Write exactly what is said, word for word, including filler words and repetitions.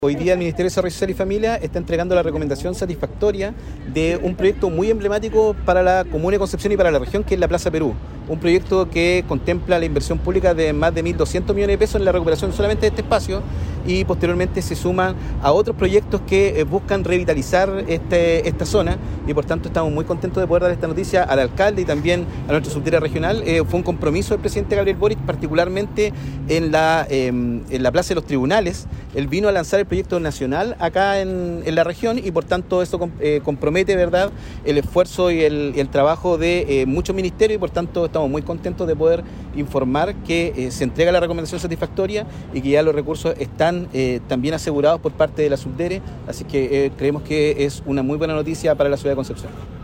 Hoy día el Ministerio de Desarrollo Social y Familia está entregando la recomendación satisfactoria de un proyecto muy emblemático para la Comuna de Concepción y para la región, que es la Plaza Perú. Un proyecto que contempla la inversión pública de más de mil doscientos millones de pesos en la recuperación solamente de este espacio, y posteriormente se suman a otros proyectos que buscan revitalizar este, esta zona, y por tanto estamos muy contentos de poder dar esta noticia al alcalde y también a nuestro subdirector regional. Eh, fue un compromiso del presidente Gabriel Boric, particularmente en la, eh, en la Plaza de los Tribunales. Él vino a lanzar el proyecto nacional acá en, en la región, y por tanto esto eh, compromete, ¿verdad?, el esfuerzo y el, el trabajo de eh, muchos ministerios, y por tanto estamos muy contentos de poder informar que eh, se entrega la recomendación satisfactoria y que ya los recursos están eh, también asegurados por parte de la Subdere, así que eh, creemos que es una muy buena noticia para la ciudad de Concepción.